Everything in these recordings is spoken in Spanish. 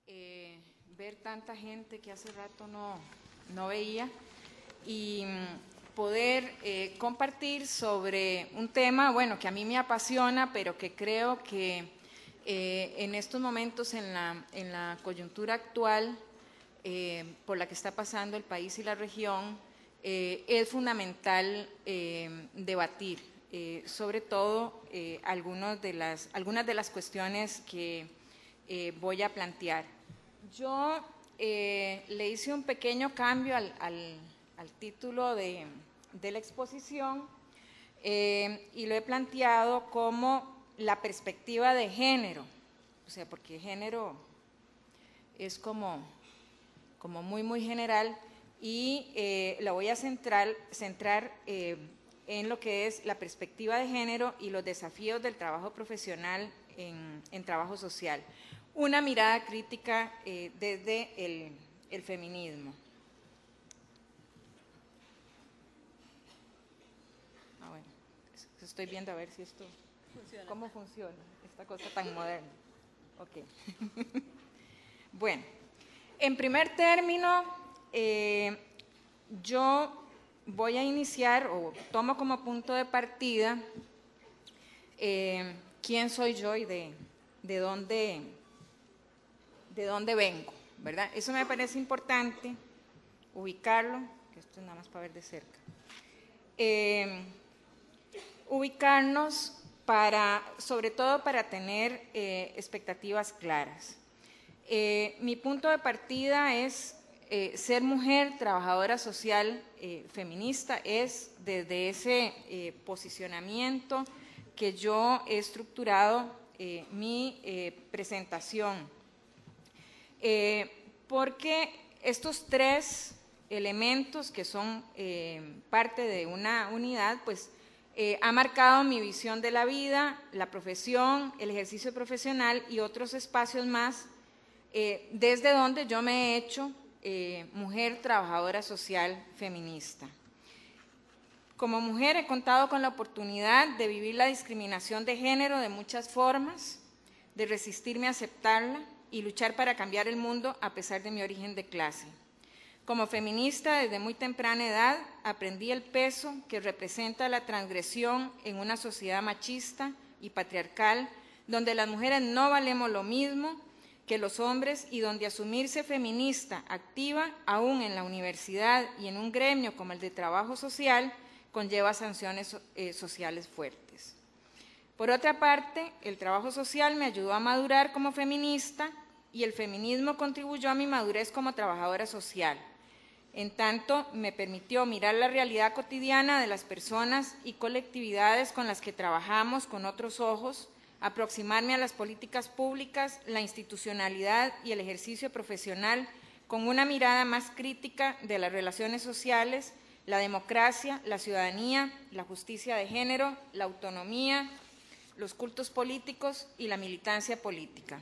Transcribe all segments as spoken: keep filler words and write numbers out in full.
eh, ver tanta gente que hace rato no, no veía y poder eh, compartir sobre un tema, bueno, que a mí me apasiona, pero que creo que eh, en estos momentos, en la, en la coyuntura actual eh, por la que está pasando el país y la región, eh, es fundamental eh, debatir, eh, sobre todo eh, algunos de las, algunas de las cuestiones que eh, voy a plantear. Yo eh, le hice un pequeño cambio al, al, al título de, de la exposición eh, y lo he planteado como la perspectiva de género, o sea, porque género es como, como muy, muy general, y eh, la voy a centrar, centrar eh, en lo que es la perspectiva de género y los desafíos del trabajo profesional en, en trabajo social. Una mirada crítica eh, desde el, el feminismo. Ah, bueno, estoy viendo a ver si esto, funciona. ¿Cómo funciona esta cosa tan moderna? Ok. Bueno, en primer término, eh, yo voy a iniciar, o tomo como punto de partida, eh, quién soy yo y de, de dónde... de dónde vengo, ¿verdad? Eso me parece importante, ubicarlo, que esto es nada más para ver de cerca. Eh, ubicarnos para, sobre todo para tener eh, expectativas claras. Eh, mi punto de partida es eh, ser mujer, trabajadora social, eh, feminista, es desde ese eh, posicionamiento que yo he estructurado eh, mi eh, presentación. Eh, porque estos tres elementos que son eh, parte de una unidad, pues eh, ha marcado mi visión de la vida, la profesión, el ejercicio profesional y otros espacios más, eh, desde donde yo me he hecho eh, mujer trabajadora social feminista. Como mujer he contado con la oportunidad de vivir la discriminación de género de muchas formas, de resistirme a aceptarla y luchar para cambiar el mundo a pesar de mi origen de clase. Como feminista, desde muy temprana edad, aprendí el peso que representa la transgresión en una sociedad machista y patriarcal, donde las mujeres no valemos lo mismo que los hombres y donde asumirse feminista activa, aún en la universidad y en un gremio como el de trabajo social, conlleva sanciones eh, sociales fuertes. Por otra parte, el trabajo social me ayudó a madurar como feminista y el feminismo contribuyó a mi madurez como trabajadora social. En tanto, me permitió mirar la realidad cotidiana de las personas y colectividades con las que trabajamos con otros ojos, aproximarme a las políticas públicas, la institucionalidad y el ejercicio profesional con una mirada más crítica de las relaciones sociales, la democracia, la ciudadanía, la justicia de género, la autonomía, los cultos políticos y la militancia política.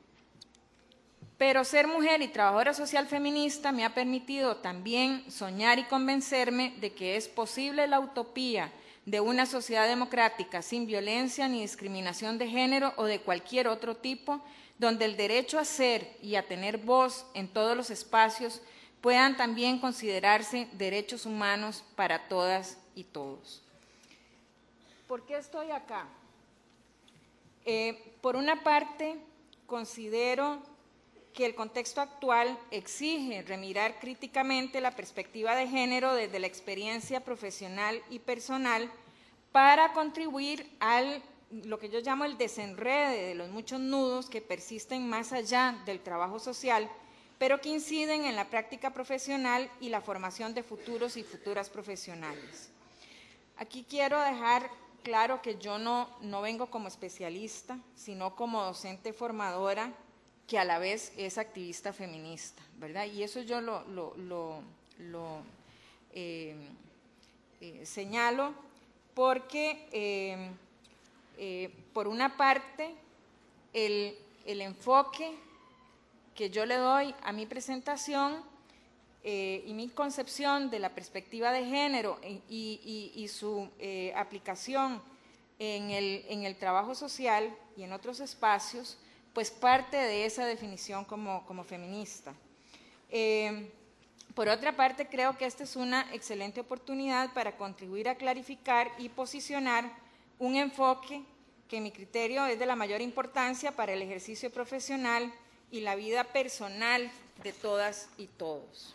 Pero ser mujer y trabajadora social feminista me ha permitido también soñar y convencerme de que es posible la utopía de una sociedad democrática sin violencia ni discriminación de género o de cualquier otro tipo, donde el derecho a ser y a tener voz en todos los espacios puedan también considerarse derechos humanos para todas y todos. ¿Por qué estoy acá? Eh, por una parte, considero que el contexto actual exige remirar críticamente la perspectiva de género desde la experiencia profesional y personal para contribuir al lo que yo llamo el desenrede de los muchos nudos que persisten más allá del trabajo social, pero que inciden en la práctica profesional y la formación de futuros y futuras profesionales. Aquí quiero dejar claro que yo no, no vengo como especialista, sino como docente formadora que a la vez es activista feminista, ¿verdad? Y eso yo lo, lo, lo, lo eh, eh, señalo porque, eh, eh, por una parte, el, el enfoque que yo le doy a mi presentación eh, y mi concepción de la perspectiva de género y, y, y su eh, aplicación en el, en el trabajo social y en otros espacios pues parte de esa definición como, como feminista. Eh, por otra parte, creo que esta es una excelente oportunidad para contribuir a clarificar y posicionar un enfoque que en mi criterio es de la mayor importancia para el ejercicio profesional y la vida personal de todas y todos.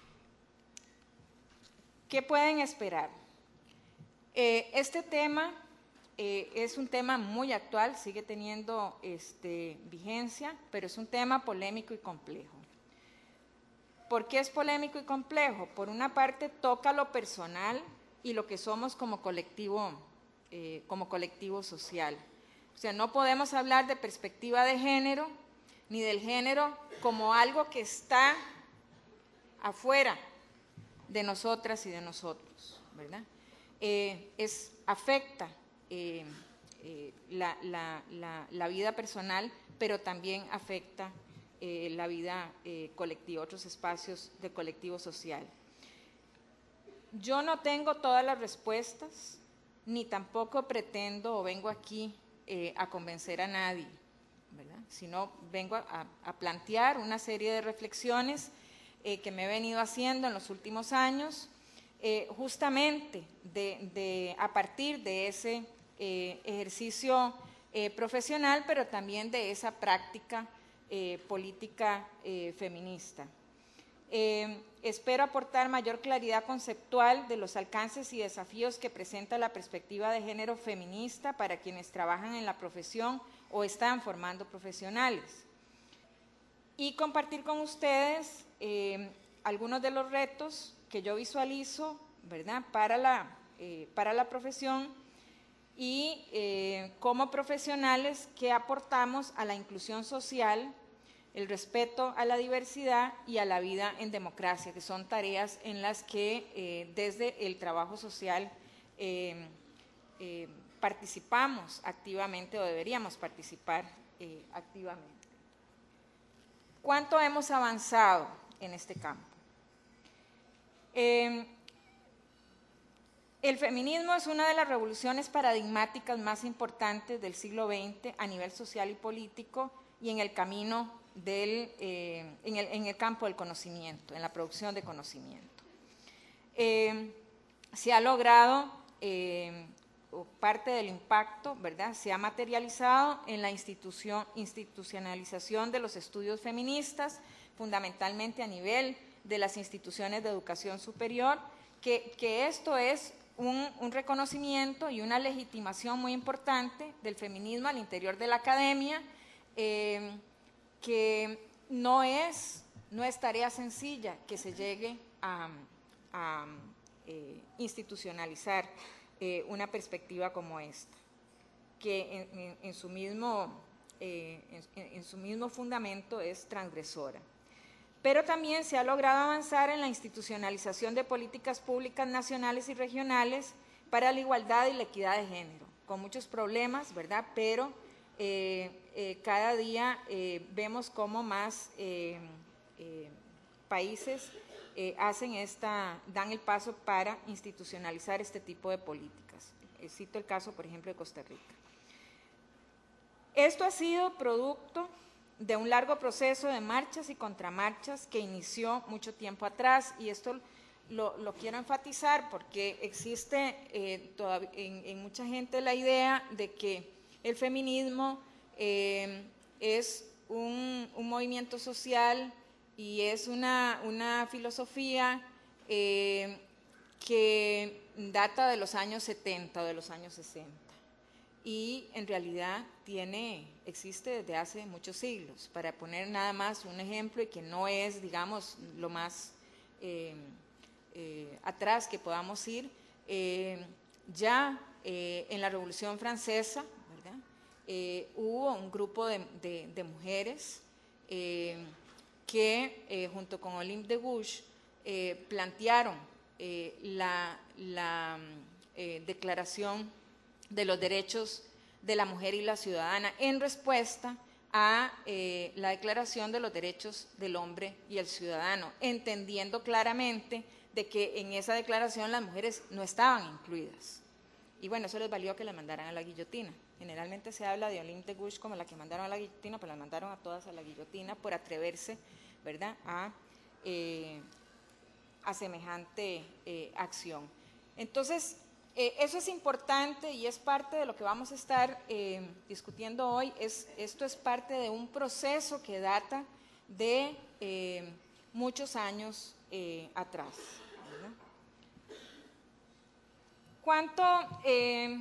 ¿Qué pueden esperar? Eh, este tema eh, es un tema muy actual, sigue teniendo este, vigencia, pero es un tema polémico y complejo. ¿Por qué es polémico y complejo? Por una parte toca lo personal y lo que somos como colectivo, eh, como colectivo social. O sea, no podemos hablar de perspectiva de género, ni del género como algo que está afuera de nosotras y de nosotros, ¿verdad? Eh, es, afecta eh, eh, la, la, la, la vida personal, pero también afecta eh, la vida eh, colectiva, otros espacios del colectivo social. Yo no tengo todas las respuestas, ni tampoco pretendo o vengo aquí eh, a convencer a nadie, ¿verdad? Sino vengo a, a plantear una serie de reflexiones eh, que me he venido haciendo en los últimos años, eh, justamente de, de, a partir de ese eh, ejercicio eh, profesional, pero también de esa práctica eh, política eh, feminista. Eh, espero aportar mayor claridad conceptual de los alcances y desafíos que presenta la perspectiva de género feminista para quienes trabajan en la profesión o están formando profesionales. Y compartir con ustedes eh, algunos de los retos que yo visualizo, ¿verdad?, para la, eh, para la profesión y eh, como profesionales que aportamos a la inclusión social, el respeto a la diversidad y a la vida en democracia, que son tareas en las que eh, desde el trabajo social eh, eh, participamos activamente o deberíamos participar eh, activamente. ¿Cuánto hemos avanzado en este campo? Eh, el feminismo es una de las revoluciones paradigmáticas más importantes del siglo veinte a nivel social y político y en el camino del, eh, en, el, en el campo del conocimiento, en la producción de conocimiento. Eh, se ha logrado, eh, parte del impacto, ¿verdad?, se ha materializado en la institución, institucionalización de los estudios feministas, fundamentalmente a nivel de las instituciones de educación superior, que, que esto es un, un reconocimiento y una legitimación muy importante del feminismo al interior de la academia, eh, que no es, no es tarea sencilla que se llegue a, a eh, institucionalizar eh, una perspectiva como esta, que en, en, en, su mismo, eh, en, en su mismo fundamento es transgresora. Pero también se ha logrado avanzar en la institucionalización de políticas públicas nacionales y regionales para la igualdad y la equidad de género, con muchos problemas, ¿verdad?, pero Eh, eh, cada día eh, vemos cómo más eh, eh, países eh, hacen esta, dan el paso para institucionalizar este tipo de políticas. Eh, cito el caso, por ejemplo, de Costa Rica. Esto ha sido producto de un largo proceso de marchas y contramarchas que inició mucho tiempo atrás, y esto lo, lo quiero enfatizar porque existe eh, todavía en, en mucha gente la idea de que el feminismo eh, es un, un movimiento social y es una, una filosofía eh, que data de los años setenta o de los años sesenta y en realidad tiene, existe desde hace muchos siglos. Para poner nada más un ejemplo y que no es, digamos, lo más eh, eh, atrás que podamos ir, eh, ya eh, en la Revolución Francesa, Eh, hubo un grupo de, de, de mujeres eh, que eh, junto con Olympe de Gouges eh, plantearon eh, la, la eh, Declaración de los Derechos de la Mujer y la Ciudadana en respuesta a eh, la Declaración de los Derechos del Hombre y el Ciudadano, entendiendo claramente de que en esa declaración las mujeres no estaban incluidas. Y bueno, eso les valió que las mandaran a la guillotina, Generalmente se habla de Olympe de Gouges como la que mandaron a la guillotina, pero la mandaron a todas a la guillotina por atreverse, ¿verdad?, a, eh, a semejante eh, acción. Entonces, eh, eso es importante y es parte de lo que vamos a estar eh, discutiendo hoy. Es, esto es parte de un proceso que data de eh, muchos años eh, atrás, ¿verdad? ¿Cuánto, eh,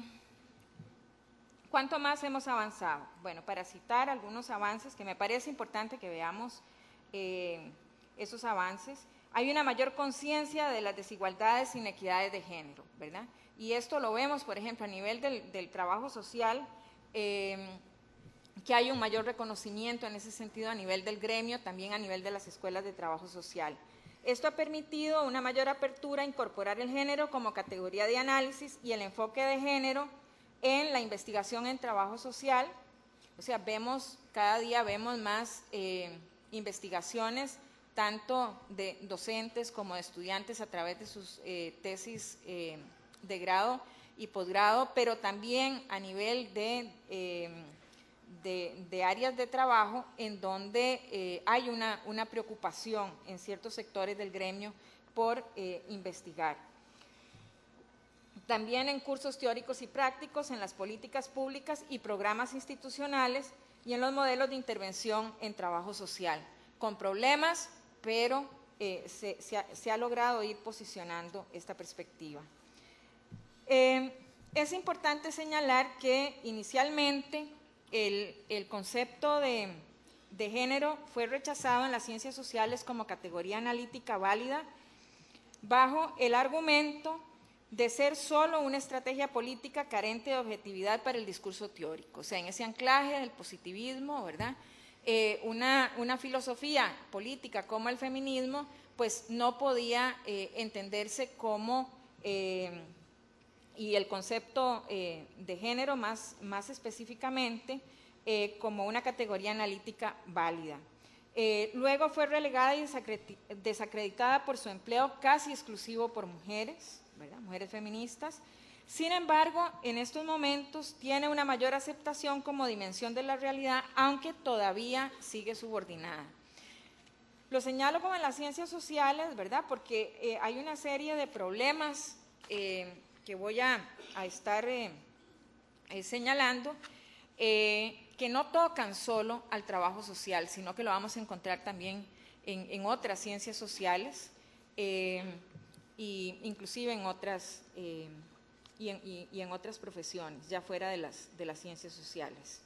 ¿Cuánto más hemos avanzado? Bueno, para citar algunos avances que me parece importante que veamos eh, esos avances, hay una mayor conciencia de las desigualdades e inequidades de género, ¿verdad? Y esto lo vemos, por ejemplo, a nivel del, del trabajo social, eh, que hay un mayor reconocimiento en ese sentido a nivel del gremio, también a nivel de las escuelas de trabajo social. Esto ha permitido una mayor apertura a incorporar el género como categoría de análisis y el enfoque de género en la investigación en trabajo social. O sea, vemos, cada día vemos más eh, investigaciones, tanto de docentes como de estudiantes a través de sus eh, tesis eh, de grado y posgrado, pero también a nivel de, eh, de, de áreas de trabajo en donde eh, hay una, una preocupación en ciertos sectores del gremio por eh, investigar. También en cursos teóricos y prácticos, en las políticas públicas y programas institucionales y en los modelos de intervención en trabajo social, con problemas, pero eh, se, se, ha, se ha logrado ir posicionando esta perspectiva. Eh, es importante señalar que inicialmente el, el concepto de, de género fue rechazado en las ciencias sociales como categoría analítica válida bajo el argumento de ser solo una estrategia política carente de objetividad para el discurso teórico. O sea, en ese anclaje del positivismo, ¿verdad?, eh, una, una filosofía política como el feminismo, pues no podía eh, entenderse como, eh, y el concepto eh, de género más, más específicamente, eh, como una categoría analítica válida. Eh, luego fue relegada y desacreditada por su empleo casi exclusivo por mujeres, ¿verdad?, mujeres feministas. Sin embargo, en estos momentos tiene una mayor aceptación como dimensión de la realidad, aunque todavía sigue subordinada. Lo señalo como en las ciencias sociales, ¿verdad?, porque eh, hay una serie de problemas eh, que voy a, a estar eh, eh, señalando, eh, que no tocan solo al trabajo social, sino que lo vamos a encontrar también en, en otras ciencias sociales, eh, e inclusive en otras, eh, y, en, y, y en otras profesiones, ya fuera de las, de las ciencias sociales.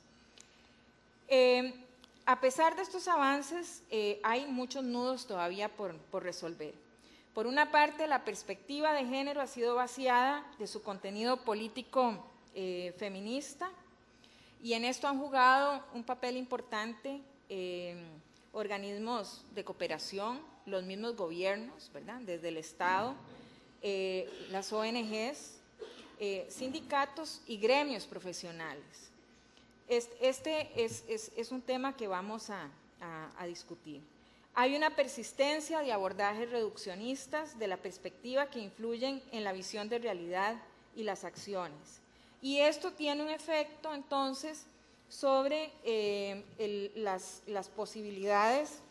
Eh, a pesar de estos avances, eh, hay muchos nudos todavía por, por resolver. Por una parte, la perspectiva de género ha sido vaciada de su contenido político eh, feminista, y en esto han jugado un papel importante eh, organismos de cooperación, los mismos gobiernos, ¿verdad?, desde el Estado, eh, las O N Ges, eh, sindicatos y gremios profesionales. Este es, es, es un tema que vamos a, a, a discutir. Hay una persistencia de abordajes reduccionistas de la perspectiva que influyen en la visión de realidad y las acciones. Y esto tiene un efecto, entonces, sobre eh, el, las, las posibilidades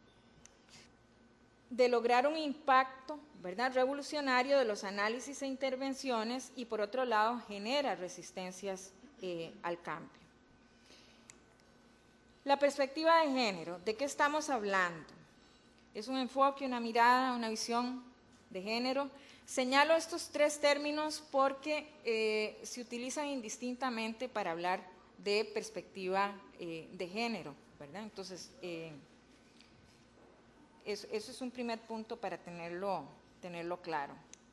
de lograr un impacto, ¿verdad?, revolucionario de los análisis e intervenciones, y por otro lado genera resistencias eh, al cambio. La perspectiva de género, ¿de qué estamos hablando? Es un enfoque, una mirada, una visión de género. Señalo estos tres términos porque eh, se utilizan indistintamente para hablar de perspectiva eh, de género, ¿verdad? Entonces, eh, eso, eso es un primer punto para tenerlo, tenerlo claro.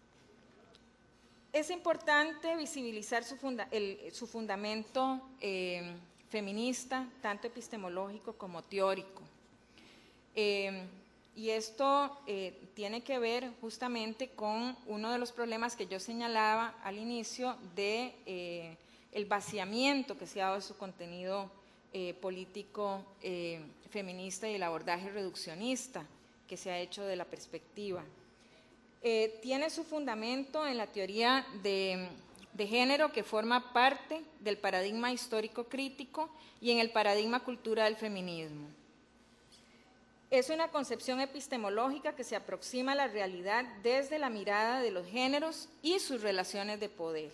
Es importante visibilizar su, funda, el, su fundamento eh, feminista, tanto epistemológico como teórico. Eh, y esto eh, tiene que ver justamente con uno de los problemas que yo señalaba al inicio de eh, el vaciamiento que se ha dado de su contenido eh, político eh, feminista y el abordaje reduccionista que se ha hecho de la perspectiva. Eh, tiene su fundamento en la teoría de de género que forma parte del paradigma histórico crítico y en el paradigma cultural del feminismo. Es una concepción epistemológica que se aproxima a la realidad desde la mirada de los géneros y sus relaciones de poder.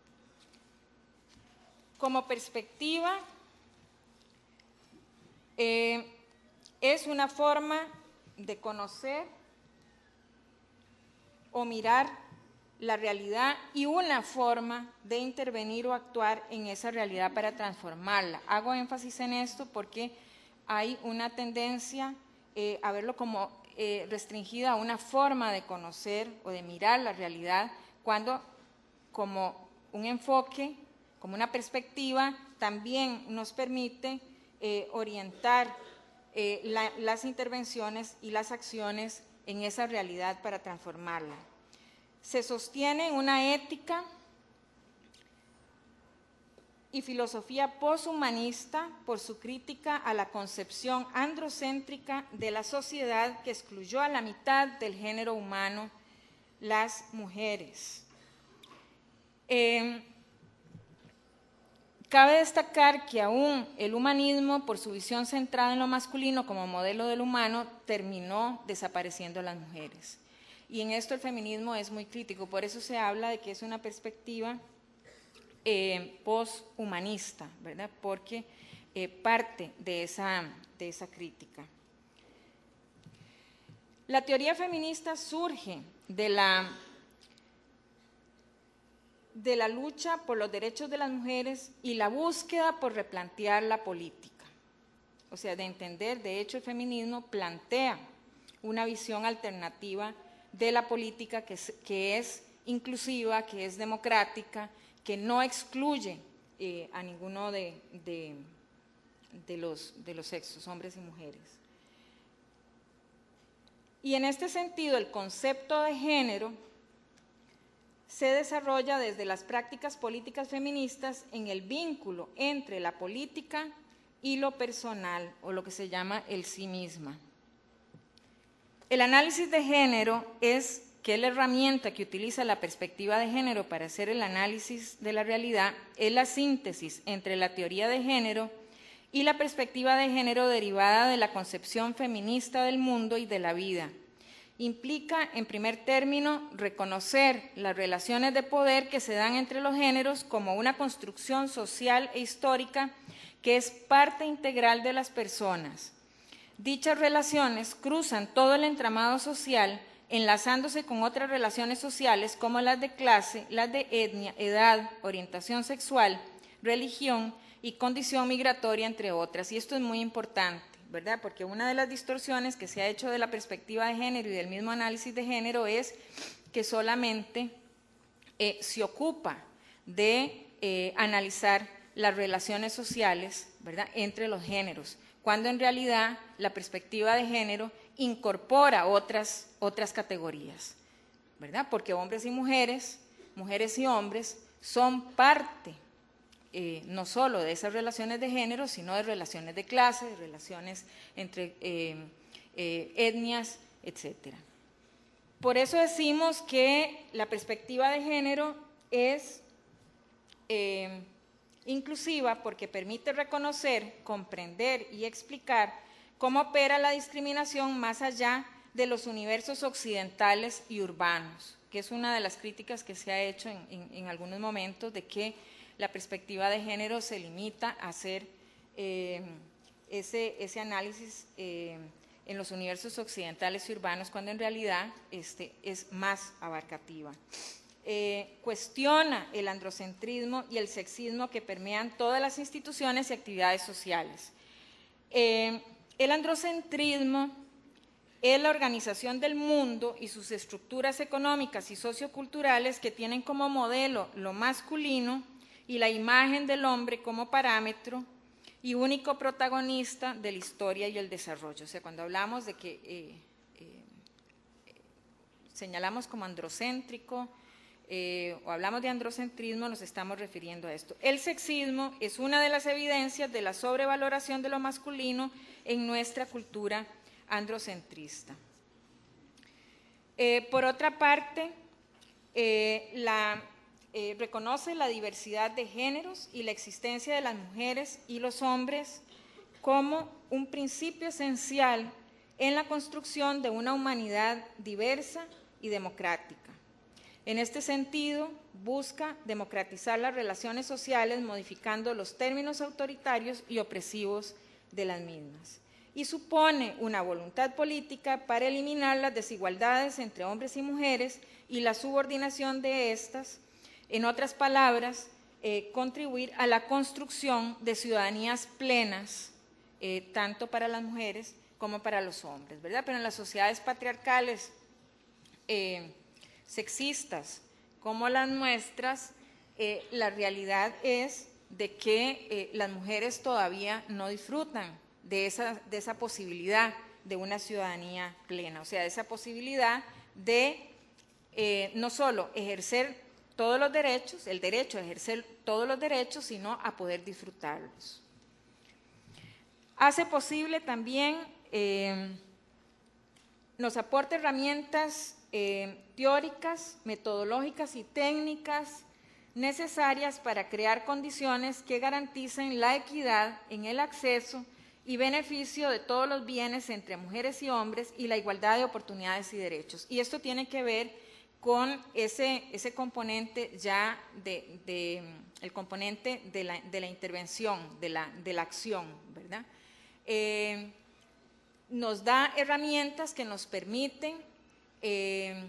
Como perspectiva, eh, es una forma de conocer o mirar la realidad y una forma de intervenir o actuar en esa realidad para transformarla. Hago énfasis en esto porque hay una tendencia eh, a verlo como eh, restringida a una forma de conocer o de mirar la realidad, cuando como un enfoque, como una perspectiva, también nos permite eh, orientar eh, la, las intervenciones y las acciones en esa realidad para transformarla. Se sostiene en una ética y filosofía poshumanista por su crítica a la concepción androcéntrica de la sociedad que excluyó a la mitad del género humano, las mujeres. Eh, cabe destacar que aún el humanismo, por su visión centrada en lo masculino como modelo del humano, terminó desapareciendo a las mujeres. Y en esto el feminismo es muy crítico, por eso se habla de que es una perspectiva eh, poshumanista, ¿verdad? Porque eh, parte de esa, de esa crítica. La teoría feminista surge de la, de la lucha por los derechos de las mujeres y la búsqueda por replantear la política. O sea, de entender, de hecho el feminismo plantea una visión alternativa de la política que es, que es inclusiva, que es democrática, que no excluye eh, a ninguno de, de, de, los, de los sexos, hombres y mujeres. Y en este sentido, el concepto de género se desarrolla desde las prácticas políticas feministas en el vínculo entre la política y lo personal, o lo que se llama el sí misma. El análisis de género es que la herramienta que utiliza la perspectiva de género para hacer el análisis de la realidad es la síntesis entre la teoría de género y la perspectiva de género derivada de la concepción feminista del mundo y de la vida. Implica, en primer término, reconocer las relaciones de poder que se dan entre los géneros como una construcción social e histórica que es parte integral de las personas. Dichas relaciones cruzan todo el entramado social, enlazándose con otras relaciones sociales como las de clase, las de etnia, edad, orientación sexual, religión y condición migratoria, entre otras. Y esto es muy importante, ¿verdad? Porque una de las distorsiones que se ha hecho de la perspectiva de género y del mismo análisis de género es que solamente eh, se ocupa de eh, analizar las relaciones sociales, ¿verdad?, entre los géneros, cuando en realidad la perspectiva de género incorpora otras, otras categorías, ¿verdad? Porque hombres y mujeres, mujeres y hombres son parte eh, no solo de esas relaciones de género, sino de relaciones de clase, de relaciones entre eh, eh, etnias, etcétera. Por eso decimos que la perspectiva de género es eh, inclusiva porque permite reconocer, comprender y explicar cómo opera la discriminación más allá de los universos occidentales y urbanos, que es una de las críticas que se ha hecho en, en, en algunos momentos de que la perspectiva de género se limita a hacer eh, ese, ese análisis eh, en los universos occidentales y urbanos, cuando en realidad este, es más abarcativa. Eh, cuestiona el androcentrismo y el sexismo que permean todas las instituciones y actividades sociales. Eh, el androcentrismo es la organización del mundo y sus estructuras económicas y socioculturales que tienen como modelo lo masculino y la imagen del hombre como parámetro y único protagonista de la historia y el desarrollo. O sea, cuando hablamos de que eh, eh, señalamos como androcéntrico, Eh, o hablamos de androcentrismo, nos estamos refiriendo a esto. El sexismo es una de las evidencias de la sobrevaloración de lo masculino en nuestra cultura androcentrista. Eh, por otra parte, eh, la eh, reconoce la diversidad de géneros y la existencia de las mujeres y los hombres como un principio esencial en la construcción de una humanidad diversa y democrática. En este sentido, busca democratizar las relaciones sociales modificando los términos autoritarios y opresivos de las mismas, y supone una voluntad política para eliminar las desigualdades entre hombres y mujeres y la subordinación de estas, en otras palabras, eh, contribuir a la construcción de ciudadanías plenas, eh, tanto para las mujeres como para los hombres, ¿verdad? Pero en las sociedades patriarcales, eh, sexistas, como las nuestras, eh, la realidad es de que eh, las mujeres todavía no disfrutan de esa, de esa posibilidad de una ciudadanía plena, o sea, de esa posibilidad de eh, no solo ejercer todos los derechos, el derecho a ejercer todos los derechos, sino a poder disfrutarlos. Hace posible también, eh, nos aporta herramientas eh, teóricas, metodológicas y técnicas necesarias para crear condiciones que garanticen la equidad en el acceso y beneficio de todos los bienes entre mujeres y hombres y la igualdad de oportunidades y derechos. Y esto tiene que ver con ese, ese componente ya, de, de, el componente de la, de la intervención, de la, de la acción, ¿verdad? Eh, nos da herramientas que nos permiten eh,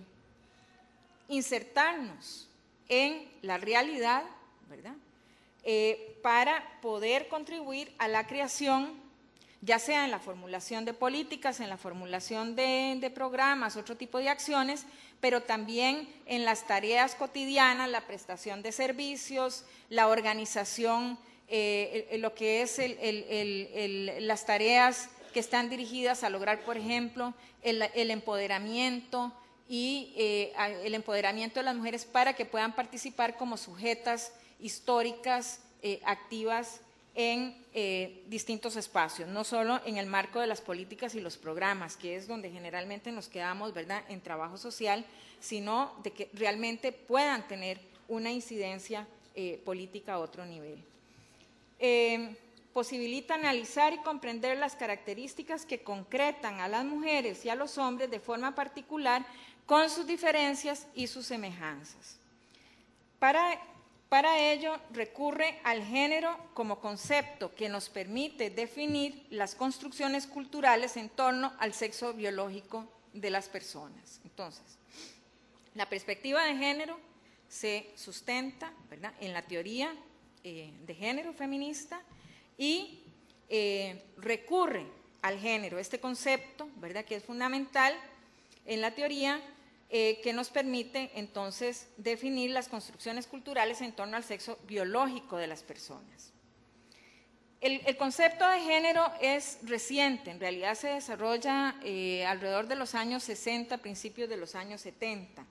insertarnos en la realidad, ¿verdad? Eh, para poder contribuir a la creación, ya sea en la formulación de políticas, en la formulación de, de programas, otro tipo de acciones, pero también en las tareas cotidianas, la prestación de servicios, la organización, eh, lo que es el, el, el, el, las tareas que están dirigidas a lograr, por ejemplo, el, el empoderamiento y eh, el empoderamiento de las mujeres para que puedan participar como sujetas históricas eh, activas en eh, distintos espacios, no solo en el marco de las políticas y los programas, que es donde generalmente nos quedamos, ¿verdad?, en trabajo social, sino de que realmente puedan tener una incidencia eh, política a otro nivel. Eh, posibilita analizar y comprender las características que concretan a las mujeres y a los hombres de forma particular con sus diferencias y sus semejanzas. Para Para ello, recurre al género como concepto que nos permite definir las construcciones culturales en torno al sexo biológico de las personas. Entonces, la perspectiva de género se sustenta, ¿verdad?, en la teoría eh, de género feminista y eh, recurre al género, este concepto, ¿verdad?, que es fundamental en la teoría, Eh, que nos permite entonces definir las construcciones culturales en torno al sexo biológico de las personas. El, el concepto de género es reciente, en realidad se desarrolla eh, alrededor de los años sesenta, principios de los años setenta.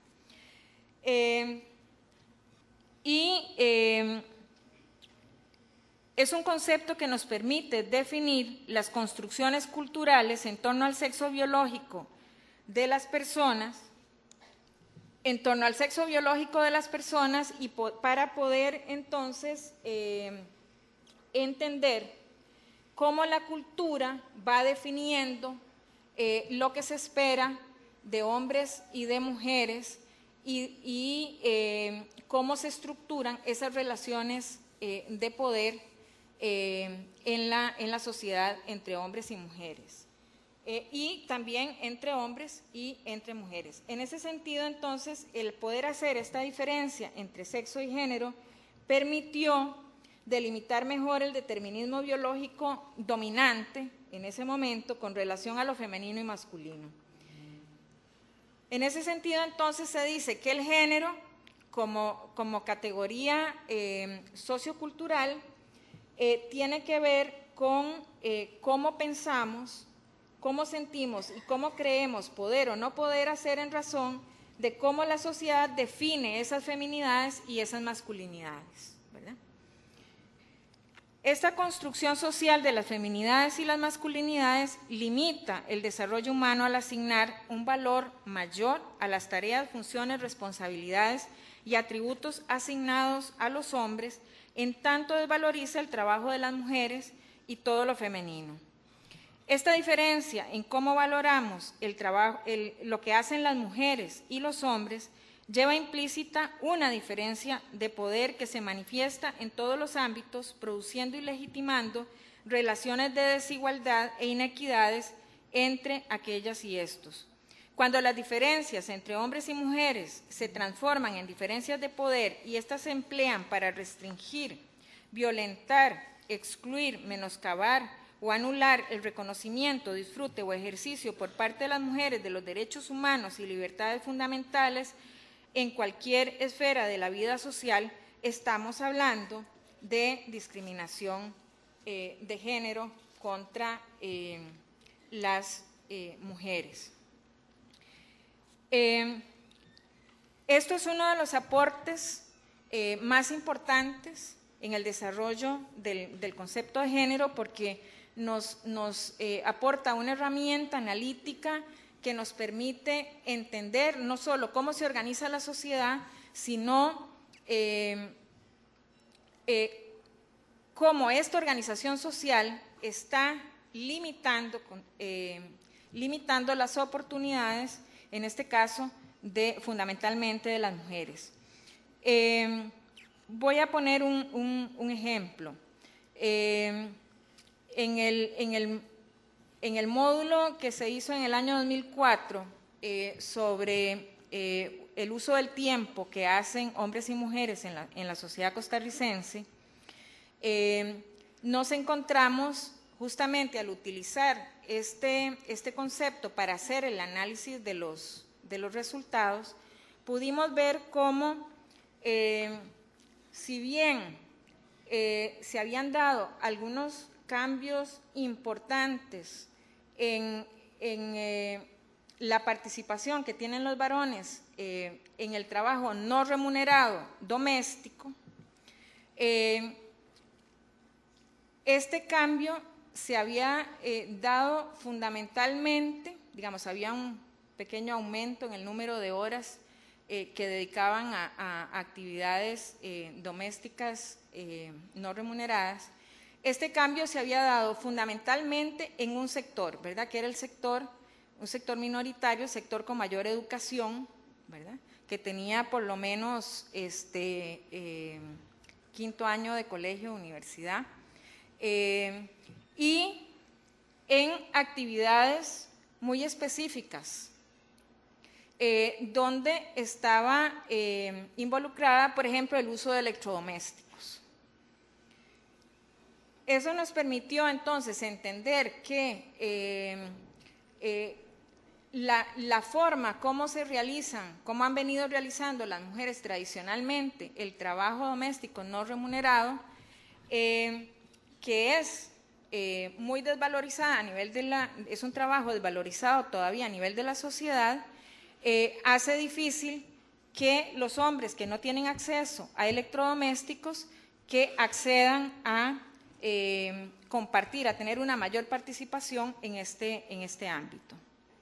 Eh, y eh, es un concepto que nos permite definir las construcciones culturales en torno al sexo biológico de las personas, en torno al sexo biológico de las personas y po para poder entonces eh, entender cómo la cultura va definiendo eh, lo que se espera de hombres y de mujeres y, y eh, cómo se estructuran esas relaciones eh, de poder eh, en, la, en la sociedad entre hombres y mujeres. Eh, y también entre hombres y entre mujeres. En ese sentido, entonces, el poder hacer esta diferencia entre sexo y género permitió delimitar mejor el determinismo biológico dominante en ese momento con relación a lo femenino y masculino. En ese sentido, entonces, se dice que el género, como, como categoría eh, sociocultural, eh, tiene que ver con eh, cómo pensamos, cómo sentimos y cómo creemos poder o no poder hacer en razón de cómo la sociedad define esas feminidades y esas masculinidades, ¿verdad? Esta construcción social de las feminidades y las masculinidades limita el desarrollo humano al asignar un valor mayor a las tareas, funciones, responsabilidades y atributos asignados a los hombres, en tanto desvaloriza el trabajo de las mujeres y todo lo femenino. Esta diferencia en cómo valoramos el trabajo, el, lo que hacen las mujeres y los hombres lleva implícita una diferencia de poder que se manifiesta en todos los ámbitos, produciendo y legitimando relaciones de desigualdad e inequidades entre aquellas y estos. Cuando las diferencias entre hombres y mujeres se transforman en diferencias de poder y éstas se emplean para restringir, violentar, excluir, menoscabar o anular el reconocimiento, disfrute o ejercicio por parte de las mujeres de los derechos humanos y libertades fundamentales en cualquier esfera de la vida social, estamos hablando de discriminación eh, de género contra eh, las eh, mujeres. Eh, esto es uno de los aportes eh, más importantes en el desarrollo del, del concepto de género, porque nos, nos eh, aporta una herramienta analítica que nos permite entender no solo cómo se organiza la sociedad, sino eh, eh, cómo esta organización social está limitando, eh, limitando las oportunidades, en este caso, de, fundamentalmente de las mujeres. Eh, voy a poner un, un, un ejemplo. Eh, en, el, en, el, en el módulo que se hizo en el año dos mil cuatro eh, sobre eh, el uso del tiempo que hacen hombres y mujeres en la, en la sociedad costarricense, eh, nos encontramos justamente al utilizar este, este concepto para hacer el análisis de los, de los resultados, pudimos ver cómo, eh, si bien eh, se habían dado algunos cambios importantes en, en eh, la participación que tienen los varones eh, en el trabajo no remunerado doméstico, eh, este cambio se había eh, dado fundamentalmente, digamos, había un pequeño aumento en el número de horas eh, que dedicaban a, a actividades eh, domésticas eh, no remuneradas. Este cambio se había dado fundamentalmente en un sector, ¿verdad?, que era el sector, un sector minoritario, el sector con mayor educación, ¿verdad?, que tenía por lo menos este, eh, quinto año de colegio o universidad, eh, y en actividades muy específicas, eh, donde estaba eh, involucrada, por ejemplo, el uso de electrodomésticos. Eso nos permitió entonces entender que eh, eh, la, la forma como se realizan, cómo han venido realizando las mujeres tradicionalmente el trabajo doméstico no remunerado, eh, que es eh, muy desvalorizada a nivel de la, es un trabajo desvalorizado todavía a nivel de la sociedad, eh, hace difícil que los hombres que no tienen acceso a electrodomésticos que accedan a eh, compartir, a tener una mayor participación en este, en este ámbito.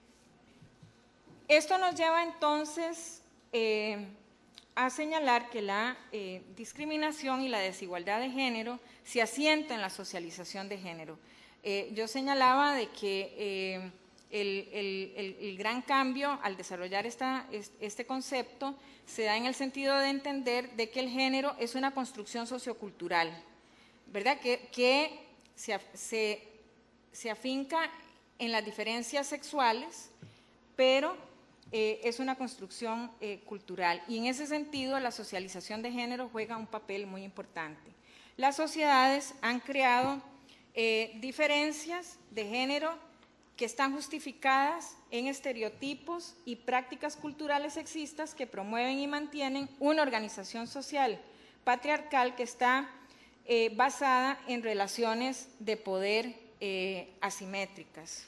Esto nos lleva entonces eh, a señalar que la eh, discriminación y la desigualdad de género se asienta en la socialización de género. Eh, yo señalaba de que eh, el, el, el, el gran cambio al desarrollar esta, este concepto se da en el sentido de entender de que el género es una construcción sociocultural, ¿verdad?, que, que se, se, se afinca en las diferencias sexuales, pero Eh, es una construcción eh, cultural, y en ese sentido la socialización de género juega un papel muy importante. Las sociedades han creado eh, diferencias de género que están justificadas en estereotipos y prácticas culturales sexistas que promueven y mantienen una organización social patriarcal que está eh, basada en relaciones de poder eh, asimétricas.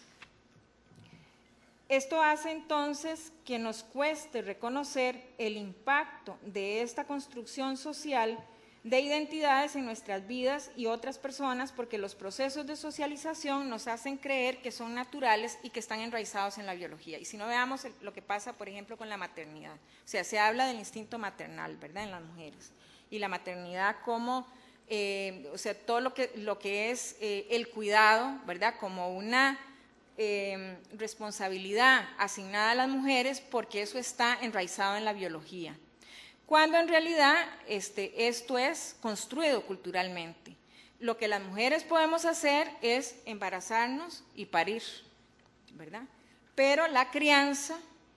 Esto hace entonces que nos cueste reconocer el impacto de esta construcción social de identidades en nuestras vidas y otras personas, porque los procesos de socialización nos hacen creer que son naturales y que están enraizados en la biología. Y si no, veamos el, lo que pasa, por ejemplo, con la maternidad. O sea, se habla del instinto maternal, ¿verdad?, en las mujeres. Y la maternidad como, eh, o sea, todo lo que, lo que es eh, el cuidado, ¿verdad?, como una eh, responsabilidad asignada a las mujeres, porque eso está enraizado en la biología. Cuando en realidad este, esto es construido culturalmente. Lo que las mujeres podemos hacer es embarazarnos y parir, ¿verdad? Pero la crianza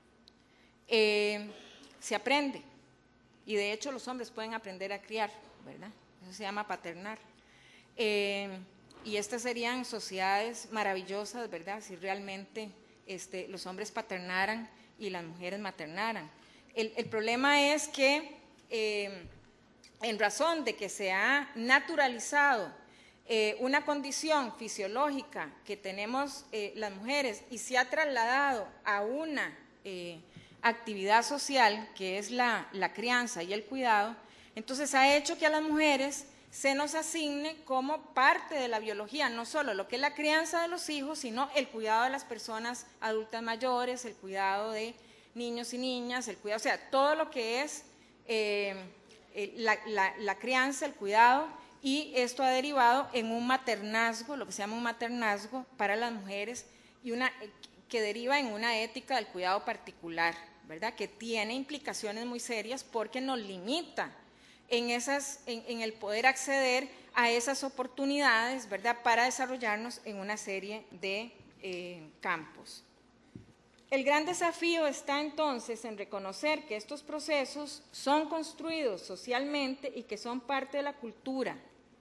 eh, se aprende, y de hecho los hombres pueden aprender a criar, ¿verdad? Eso se llama paternar. Eh, y estas serían sociedades maravillosas, ¿verdad?, si realmente este, los hombres paternaran y las mujeres maternaran. El, el problema es que, eh, en razón de que se ha naturalizado eh, una condición fisiológica que tenemos eh, las mujeres y se ha trasladado a una eh, actividad social, que es la, la crianza y el cuidado, entonces ha hecho que a las mujeres se nos asigne como parte de la biología, no solo lo que es la crianza de los hijos, sino el cuidado de las personas adultas mayores, el cuidado de niños y niñas, el cuidado, o sea, todo lo que es eh, la, la, la crianza, el cuidado, y esto ha derivado en un maternazgo, lo que se llama un maternazgo para las mujeres, y una, que deriva en una ética del cuidado particular, ¿verdad?, que tiene implicaciones muy serias porque nos limita en, esas, en, en el poder acceder a esas oportunidades, ¿verdad?, para desarrollarnos en una serie de eh, campos. El gran desafío está entonces en reconocer que estos procesos son construidos socialmente y que son parte de la cultura,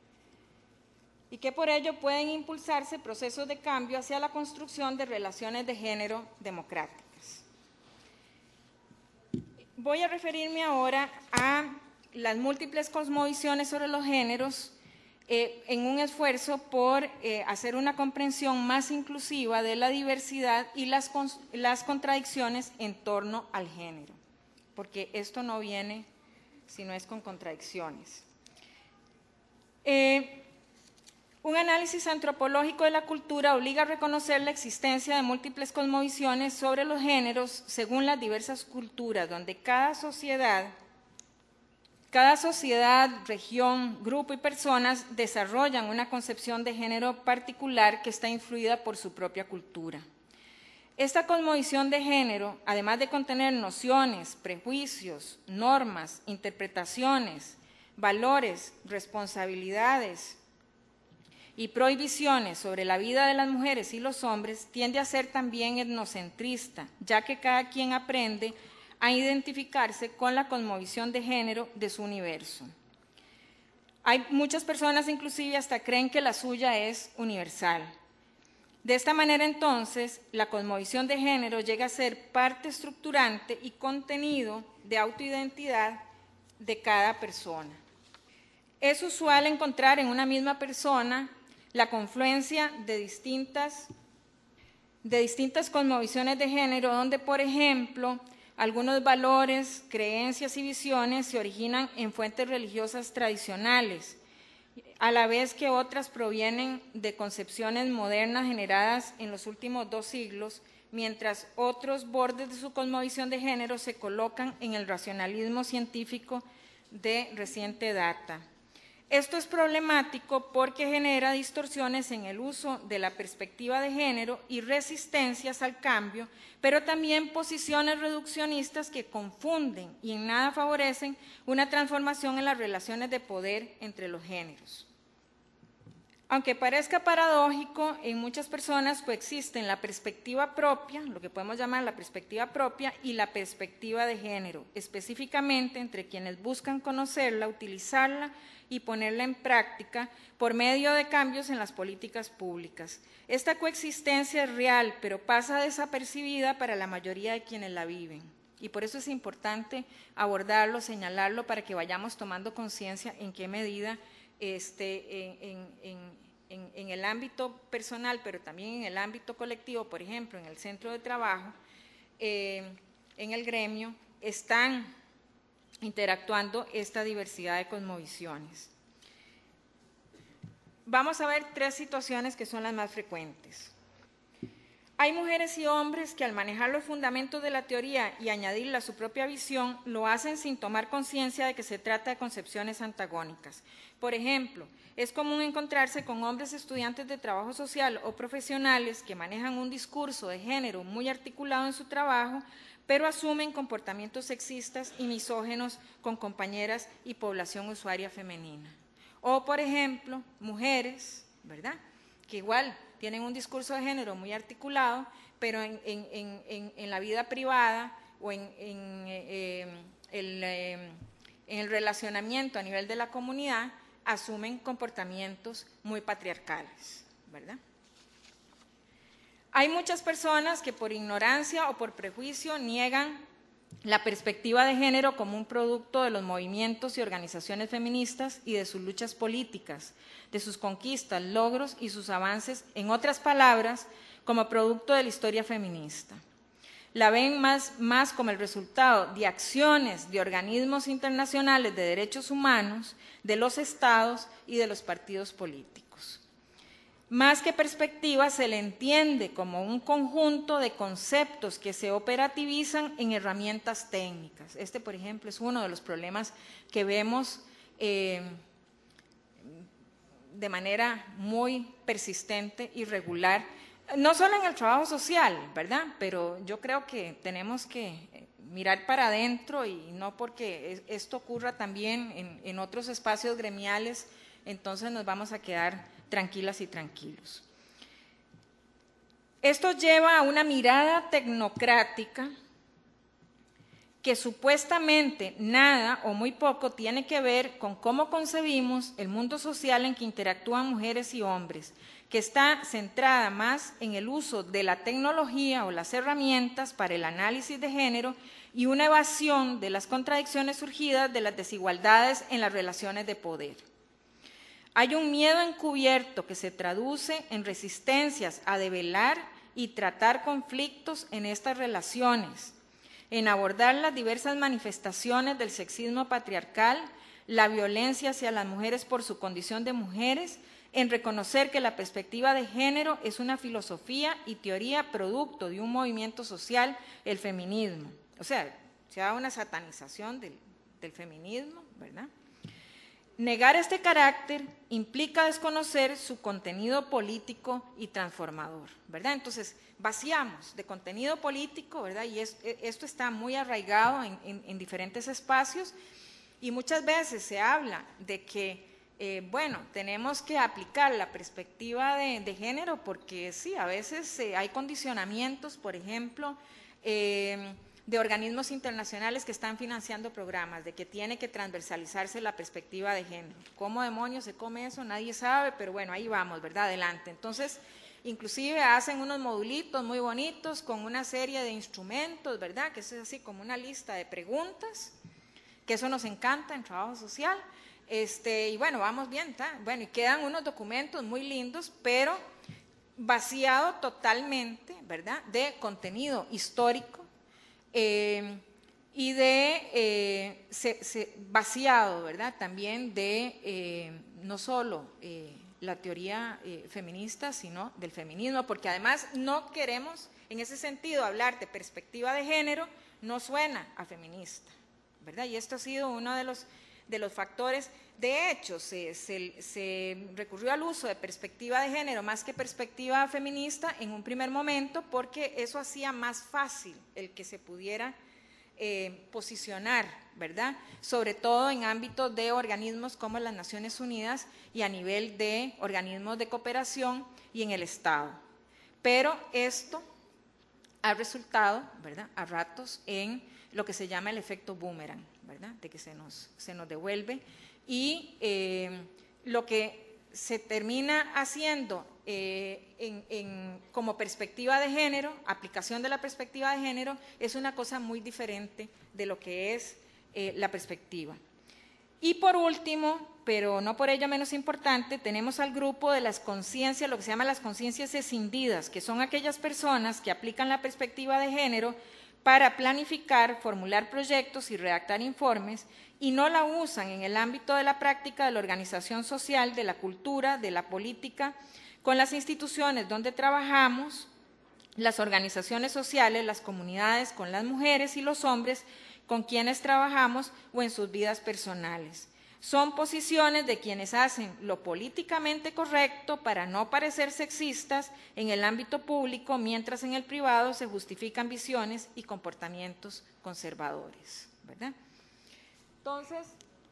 y que por ello pueden impulsarse procesos de cambio hacia la construcción de relaciones de género democráticas. Voy a referirme ahora a las múltiples cosmovisiones sobre los géneros, Eh, en un esfuerzo por eh, hacer una comprensión más inclusiva de la diversidad y las, las contradicciones en torno al género, porque esto no viene si no es con contradicciones. Eh, un análisis antropológico de la cultura obliga a reconocer la existencia de múltiples cosmovisiones sobre los géneros según las diversas culturas, donde cada sociedad Cada sociedad, región, grupo y personas desarrollan una concepción de género particular que está influida por su propia cultura. Esta cosmovisión de género, además de contener nociones, prejuicios, normas, interpretaciones, valores, responsabilidades y prohibiciones sobre la vida de las mujeres y los hombres, tiende a ser también etnocentrista, ya que cada quien aprende a identificarse con la cosmovisión de género de su universo. Hay muchas personas inclusive hasta creen que la suya es universal. De esta manera entonces, la cosmovisión de género llega a ser parte estructurante y contenido de autoidentidad de cada persona. Es usual encontrar en una misma persona la confluencia de distintas, de distintas cosmovisiones de género, donde, por ejemplo, algunos valores, creencias y visiones se originan en fuentes religiosas tradicionales, a la vez que otras provienen de concepciones modernas generadas en los últimos dos siglos, mientras otros bordes de su cosmovisión de género se colocan en el racionalismo científico de reciente data. Esto es problemático porque genera distorsiones en el uso de la perspectiva de género y resistencias al cambio, pero también posiciones reduccionistas que confunden y en nada favorecen una transformación en las relaciones de poder entre los géneros. Aunque parezca paradójico, en muchas personas coexisten la perspectiva propia, lo que podemos llamar la perspectiva propia, y la perspectiva de género, específicamente entre quienes buscan conocerla, utilizarla y ponerla en práctica por medio de cambios en las políticas públicas. Esta coexistencia es real, pero pasa desapercibida para la mayoría de quienes la viven. Y por eso es importante abordarlo, señalarlo, para que vayamos tomando conciencia en qué medida este, en, en, en En, en el ámbito personal, pero también en el ámbito colectivo, por ejemplo, en el centro de trabajo, eh, en el gremio, están interactuando esta diversidad de cosmovisiones. Vamos a ver tres situaciones que son las más frecuentes. Hay mujeres y hombres que al manejar los fundamentos de la teoría y añadirle a su propia visión, lo hacen sin tomar conciencia de que se trata de concepciones antagónicas. Por ejemplo, es común encontrarse con hombres estudiantes de trabajo social o profesionales que manejan un discurso de género muy articulado en su trabajo, pero asumen comportamientos sexistas y misóginos con compañeras y población usuaria femenina. O, por ejemplo, mujeres, ¿verdad?, que igual tienen un discurso de género muy articulado, pero en, en, en, en la vida privada o en, en, eh, el, eh, en el relacionamiento a nivel de la comunidad asumen comportamientos muy patriarcales, ¿verdad? Hay muchas personas que por ignorancia o por prejuicio niegan la perspectiva de género como un producto de los movimientos y organizaciones feministas y de sus luchas políticas, de sus conquistas, logros y sus avances, en otras palabras, como producto de la historia feminista. La ven más, más como el resultado de acciones de organismos internacionales de derechos humanos, de los estados y de los partidos políticos. Más que perspectiva, se le entiende como un conjunto de conceptos que se operativizan en herramientas técnicas. Este, por ejemplo, es uno de los problemas que vemos eh, de manera muy persistente y regular, no solo en el trabajo social, ¿verdad? Pero yo creo que tenemos que mirar para adentro y no porque esto ocurra también en, en otros espacios gremiales, entonces nos vamos a quedar tranquilas y tranquilos. Esto lleva a una mirada tecnocrática que supuestamente nada o muy poco tiene que ver con cómo concebimos el mundo social en que interactúan mujeres y hombres, que está centrada más en el uso de la tecnología o las herramientas para el análisis de género y una evasión de las contradicciones surgidas de las desigualdades en las relaciones de poder. Hay un miedo encubierto que se traduce en resistencias a develar y tratar conflictos en estas relaciones, en abordar las diversas manifestaciones del sexismo patriarcal, la violencia hacia las mujeres por su condición de mujeres, en reconocer que la perspectiva de género es una filosofía y teoría producto de un movimiento social, el feminismo. O sea, se da una satanización del, del feminismo, ¿verdad? Negar este carácter implica desconocer su contenido político y transformador, ¿verdad? Entonces, vaciamos de contenido político, ¿verdad? Y es, esto está muy arraigado en, en, en diferentes espacios y muchas veces se habla de que, eh, bueno, tenemos que aplicar la perspectiva de, de género porque sí, a veces eh, hay condicionamientos, por ejemplo, eh, de organismos internacionales que están financiando programas, de que tiene que transversalizarse la perspectiva de género. ¿Cómo demonios se come eso? Nadie sabe, pero bueno, ahí vamos, ¿verdad? Adelante. Entonces, inclusive hacen unos modulitos muy bonitos con una serie de instrumentos, ¿verdad? Que eso es así como una lista de preguntas, que eso nos encanta en trabajo social. Este, y bueno, vamos bien, ¿tá? Bueno, y quedan unos documentos muy lindos, pero vaciado totalmente, ¿verdad? De contenido histórico, Eh, y de eh, se, se, vaciado, ¿verdad? También de eh, no solo eh, la teoría eh, feminista, sino del feminismo, porque además no queremos, en ese sentido, hablar de perspectiva de género, no suena a feminista, ¿verdad? Y esto ha sido uno de los, de los factores. De hecho, se, se, se recurrió al uso de perspectiva de género más que perspectiva feminista en un primer momento porque eso hacía más fácil el que se pudiera eh, posicionar, ¿verdad? Sobre todo en ámbitos de organismos como las Naciones Unidas y a nivel de organismos de cooperación y en el Estado. Pero esto ha resultado, ¿verdad?, a ratos en lo que se llama el efecto boomerang, ¿verdad?, de que se nos, se nos devuelve. Y eh, lo que se termina haciendo eh, en, en, como perspectiva de género, aplicación de la perspectiva de género, es una cosa muy diferente de lo que es eh, la perspectiva. Y por último, pero no por ello menos importante, tenemos al grupo de las conciencias, lo que se llama las conciencias escindidas, que son aquellas personas que aplican la perspectiva de género, para planificar, formular proyectos y redactar informes, y no la usan en el ámbito de la práctica de la organización social, de la cultura, de la política, con las instituciones donde trabajamos, las organizaciones sociales, las comunidades, con las mujeres y los hombres con quienes trabajamos o en sus vidas personales. Son posiciones de quienes hacen lo políticamente correcto para no parecer sexistas en el ámbito público, mientras en el privado se justifican visiones y comportamientos conservadores, ¿verdad? Entonces,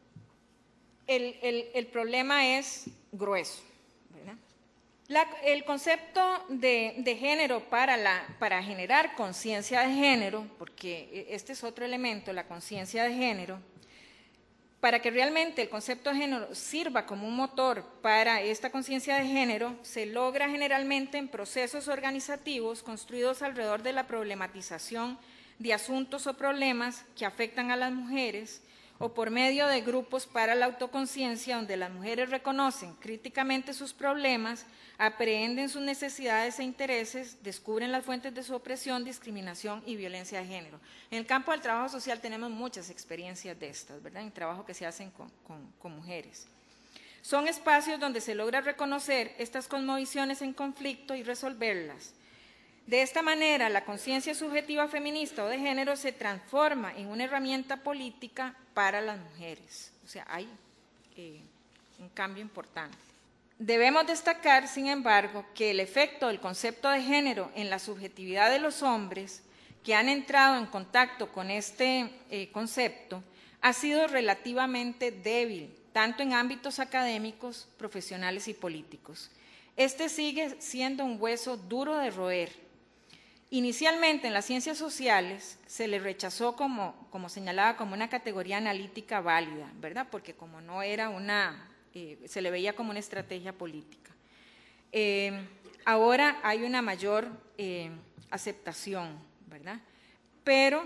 el, el, el problema es grueso, ¿verdad? La, el concepto de, de género para, la, para generar conciencia de género, porque este es otro elemento, la conciencia de género, para que realmente el concepto de género sirva como un motor para esta conciencia de género, se logra generalmente en procesos organizativos construidos alrededor de la problematización de asuntos o problemas que afectan a las mujeres, o por medio de grupos para la autoconciencia, donde las mujeres reconocen críticamente sus problemas, aprehenden sus necesidades e intereses, descubren las fuentes de su opresión, discriminación y violencia de género. En el campo del trabajo social tenemos muchas experiencias de estas, ¿verdad?, en trabajo que se hacen con, con, con mujeres. Son espacios donde se logra reconocer estas cosmovisiones en conflicto y resolverlas. De esta manera, la conciencia subjetiva feminista o de género se transforma en una herramienta política para las mujeres. O sea, hay eh, un cambio importante. Debemos destacar, sin embargo, que el efecto del concepto de género en la subjetividad de los hombres que han entrado en contacto con este eh, concepto ha sido relativamente débil, tanto en ámbitos académicos, profesionales y políticos. Este sigue siendo un hueso duro de roer. Inicialmente en las ciencias sociales se le rechazó como, como señalaba, como una categoría analítica válida, ¿verdad? Porque como no era una, eh, se le veía como una estrategia política. Eh, ahora hay una mayor eh, aceptación, ¿verdad? Pero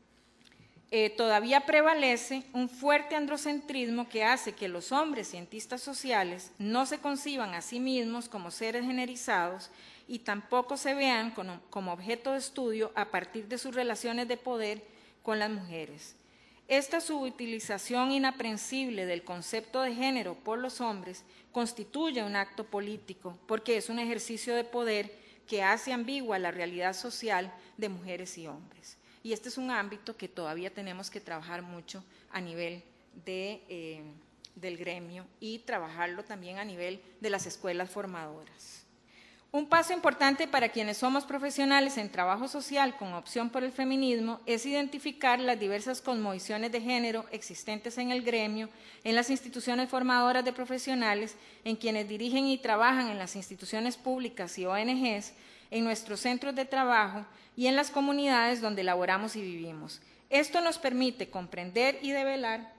eh, todavía prevalece un fuerte androcentrismo que hace que los hombres cientistas sociales no se conciban a sí mismos como seres generizados y tampoco se vean como, como objeto de estudio a partir de sus relaciones de poder con las mujeres. Esta subutilización inaprensible del concepto de género por los hombres constituye un acto político porque es un ejercicio de poder que hace ambigua la realidad social de mujeres y hombres. Y este es un ámbito que todavía tenemos que trabajar mucho a nivel de, eh, del gremio y trabajarlo también a nivel de las escuelas formadoras. Un paso importante para quienes somos profesionales en trabajo social con opción por el feminismo es identificar las diversas cosmovisiones de género existentes en el gremio, en las instituciones formadoras de profesionales, en quienes dirigen y trabajan en las instituciones públicas y O N Ges, en nuestros centros de trabajo y en las comunidades donde laboramos y vivimos. Esto nos permite comprender y develar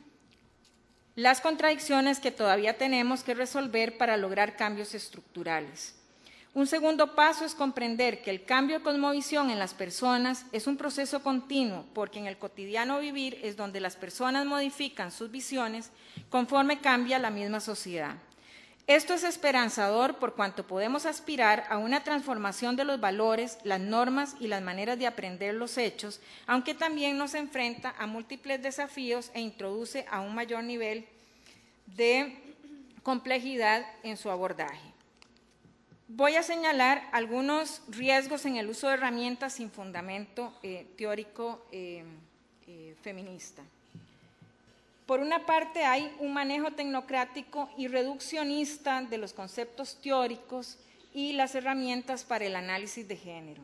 las contradicciones que todavía tenemos que resolver para lograr cambios estructurales. Un segundo paso es comprender que el cambio de cosmovisión en las personas es un proceso continuo, porque en el cotidiano vivir es donde las personas modifican sus visiones conforme cambia la misma sociedad. Esto es esperanzador por cuanto podemos aspirar a una transformación de los valores, las normas y las maneras de aprender los hechos, aunque también nos enfrenta a múltiples desafíos e introduce a un mayor nivel de complejidad en su abordaje. Voy a señalar algunos riesgos en el uso de herramientas sin fundamento eh, teórico eh, eh, feminista. Por una parte, hay un manejo tecnocrático y reduccionista de los conceptos teóricos y las herramientas para el análisis de género.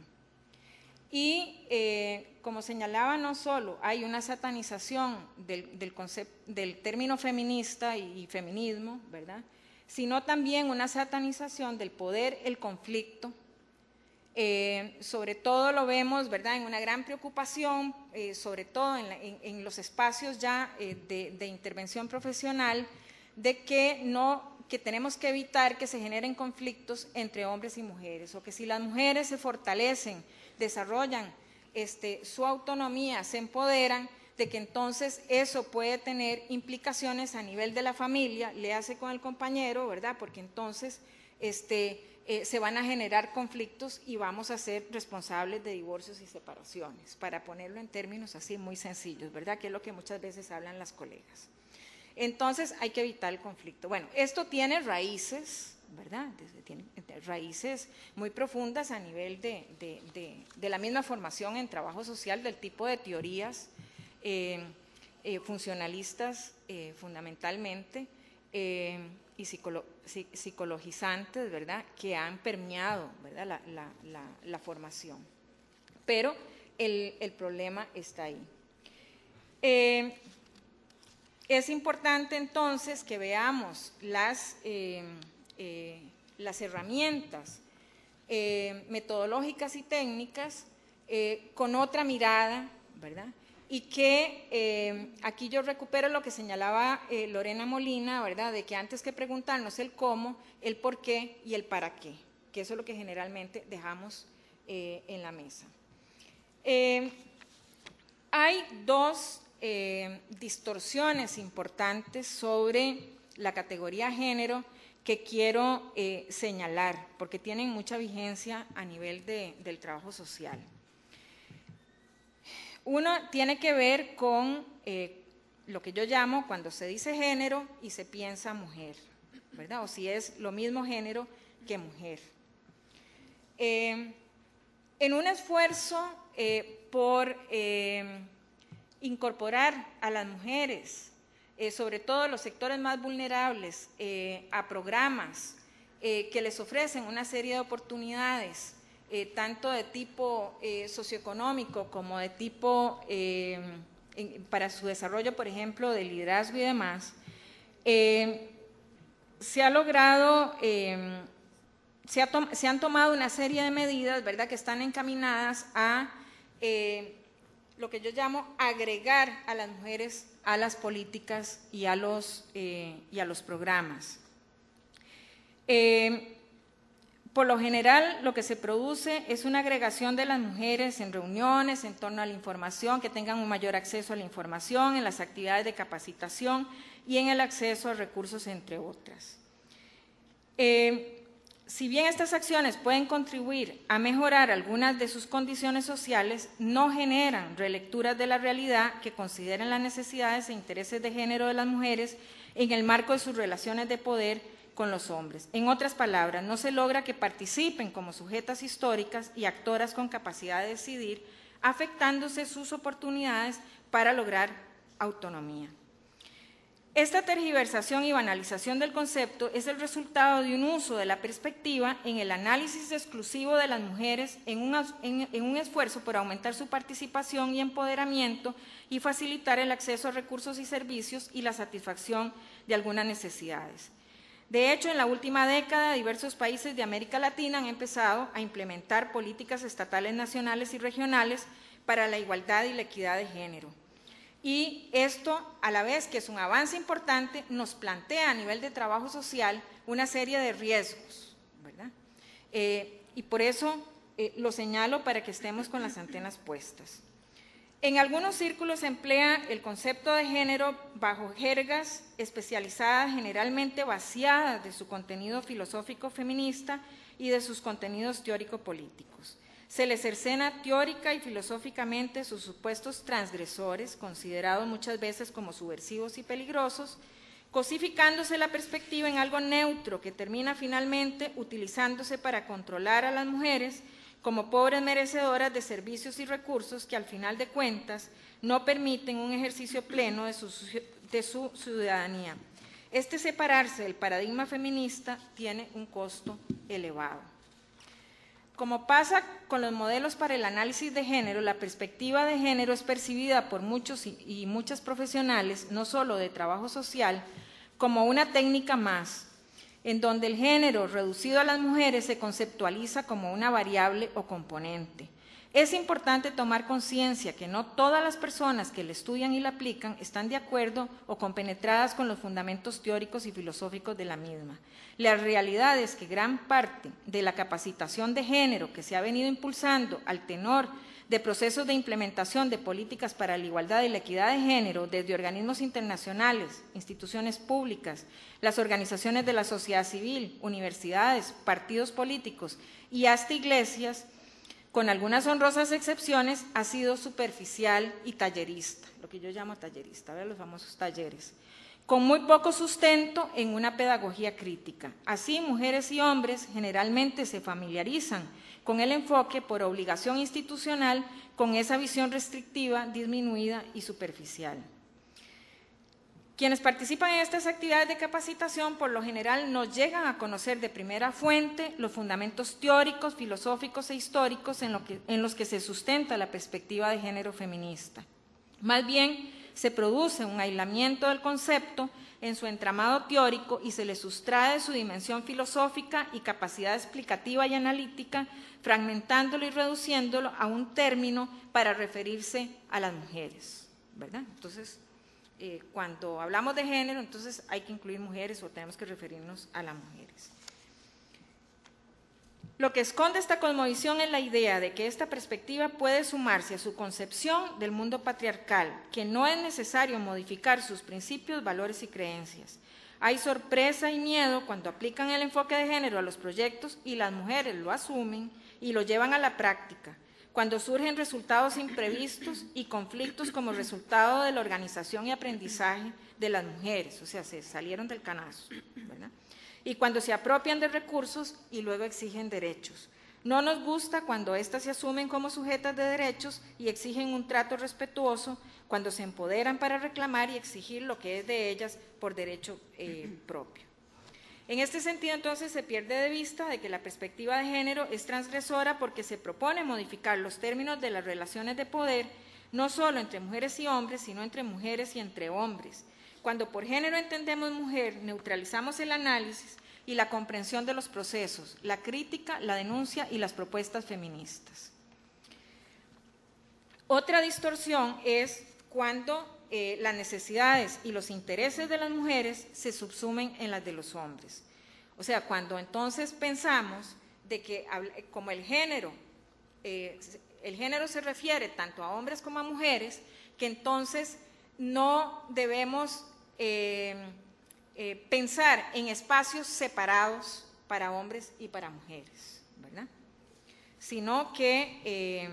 Y, eh, como señalaba, no solo hay una satanización del, del, concepto, del término feminista y, y feminismo, ¿verdad?, sino también una satanización del poder, el conflicto. Eh, sobre todo lo vemos, ¿verdad?, en una gran preocupación, eh, sobre todo en, la, en, en los espacios ya eh, de, de intervención profesional, de que, no, que tenemos que evitar que se generen conflictos entre hombres y mujeres, o que si las mujeres se fortalecen, desarrollan este, su autonomía, se empoderan, de que entonces eso puede tener implicaciones a nivel de la familia, le hace con el compañero, ¿verdad?, porque entonces este, eh, se van a generar conflictos y vamos a ser responsables de divorcios y separaciones, para ponerlo en términos así muy sencillos, ¿verdad? Que es lo que muchas veces hablan las colegas. Entonces hay que evitar el conflicto. Bueno, esto tiene raíces, ¿verdad? Tiene raíces muy profundas a nivel de, de, de, de la misma formación en trabajo social, del tipo de teorías eh, eh, funcionalistas eh, fundamentalmente eh, y psicolo, psicologizantes, ¿verdad? Que han permeado, ¿verdad? La, la, la, la formación. Pero el, el problema está ahí. Eh, Es importante entonces que veamos las, eh, eh, las herramientas eh, metodológicas y técnicas eh, con otra mirada, ¿verdad? Y que eh, aquí yo recupero lo que señalaba eh, Lorena Molina, ¿verdad? De que antes que preguntarnos el cómo, el por qué y el para qué, que eso es lo que generalmente dejamos eh, en la mesa. Eh, hay dos Eh, distorsiones importantes sobre la categoría género que quiero eh, señalar, porque tienen mucha vigencia a nivel de, del trabajo social. Uno tiene que ver con eh, lo que yo llamo cuando se dice género y se piensa mujer, ¿verdad? O si es lo mismo género que mujer. Eh, en un esfuerzo eh, por eh, incorporar a las mujeres, eh, sobre todo los sectores más vulnerables, eh, a programas eh, que les ofrecen una serie de oportunidades, eh, tanto de tipo eh, socioeconómico como de tipo eh, en, para su desarrollo, por ejemplo, de liderazgo y demás, eh, se ha logrado, eh, se, ha se han tomado una serie de medidas, ¿verdad?, que están encaminadas a eh, lo que yo llamo agregar a las mujeres a las políticas y a los, eh, y a los programas. Eh, por lo general, lo que se produce es una agregación de las mujeres en reuniones en torno a la información, que tengan un mayor acceso a la información, en las actividades de capacitación y en el acceso a recursos, entre otras. Eh, Si bien estas acciones pueden contribuir a mejorar algunas de sus condiciones sociales, no generan relecturas de la realidad que consideren las necesidades e intereses de género de las mujeres en el marco de sus relaciones de poder con los hombres. En otras palabras, no se logra que participen como sujetas históricas y actoras con capacidad de decidir, afectándose sus oportunidades para lograr autonomía. Esta tergiversación y banalización del concepto es el resultado de un uso de la perspectiva en el análisis exclusivo de las mujeres en un, en, en un esfuerzo por aumentar su participación y empoderamiento y facilitar el acceso a recursos y servicios y la satisfacción de algunas necesidades. De hecho, en la última década, diversos países de América Latina han empezado a implementar políticas estatales, nacionales y regionales para la igualdad y la equidad de género. Y esto, a la vez que es un avance importante, nos plantea a nivel de trabajo social una serie de riesgos, ¿verdad? Eh, y por eso eh, lo señalo para que estemos con las antenas puestas. En algunos círculos se emplea el concepto de género bajo jergas especializadas, generalmente vaciadas de su contenido filosófico feminista y de sus contenidos teórico-políticos. Se les cercena teórica y filosóficamente sus supuestos transgresores, considerados muchas veces como subversivos y peligrosos, cosificándose la perspectiva en algo neutro que termina finalmente utilizándose para controlar a las mujeres como pobres merecedoras de servicios y recursos que al final de cuentas no permiten un ejercicio pleno de su, de su ciudadanía. Este separarse del paradigma feminista tiene un costo elevado. Como pasa con los modelos para el análisis de género, la perspectiva de género es percibida por muchos y, y muchas profesionales, no solo de trabajo social, como una técnica más, en donde el género reducido a las mujeres se conceptualiza como una variable o componente, Es importante tomar conciencia que no todas las personas que la estudian y la aplican están de acuerdo o compenetradas con los fundamentos teóricos y filosóficos de la misma. La realidad es que gran parte de la capacitación de género que se ha venido impulsando al tenor de procesos de implementación de políticas para la igualdad y la equidad de género desde organismos internacionales, instituciones públicas, las organizaciones de la sociedad civil, universidades, partidos políticos y hasta iglesias, con algunas honrosas excepciones, ha sido superficial y tallerista, lo que yo llamo tallerista, ¿verdad? Los famosos talleres, con muy poco sustento en una pedagogía crítica. Así, mujeres y hombres generalmente se familiarizan con el enfoque por obligación institucional, con esa visión restrictiva, disminuida y superficial. Quienes participan en estas actividades de capacitación, por lo general, no llegan a conocer de primera fuente los fundamentos teóricos, filosóficos e históricos en, lo que, en los que se sustenta la perspectiva de género feminista. Más bien, se produce un aislamiento del concepto en su entramado teórico y se le sustrae su dimensión filosófica y capacidad explicativa y analítica, fragmentándolo y reduciéndolo a un término para referirse a las mujeres, ¿verdad? Entonces, eh, cuando hablamos de género, entonces hay que incluir mujeres o tenemos que referirnos a las mujeres. Lo que esconde esta cosmovisión es la idea de que esta perspectiva puede sumarse a su concepción del mundo patriarcal, que no es necesario modificar sus principios, valores y creencias. Hay sorpresa y miedo cuando aplican el enfoque de género a los proyectos y las mujeres lo asumen y lo llevan a la práctica, cuando surgen resultados imprevistos y conflictos como resultado de la organización y aprendizaje de las mujeres, o sea, se salieron del canasto, ¿verdad? Y cuando se apropian de recursos y luego exigen derechos. No nos gusta cuando éstas se asumen como sujetas de derechos y exigen un trato respetuoso, cuando se empoderan para reclamar y exigir lo que es de ellas por derecho eh, propio. En este sentido, entonces, se pierde de vista de que la perspectiva de género es transgresora porque se propone modificar los términos de las relaciones de poder, no solo entre mujeres y hombres, sino entre mujeres y entre hombres. Cuando por género entendemos mujer, neutralizamos el análisis y la comprensión de los procesos, la crítica, la denuncia y las propuestas feministas. Otra distorsión es cuando eh, las necesidades y los intereses de las mujeres se subsumen en las de los hombres. O sea, cuando entonces pensamos de que como el género, eh, el género se refiere tanto a hombres como a mujeres, que entonces no debemos eh, eh, pensar en espacios separados para hombres y para mujeres, ¿verdad? Sino que eh,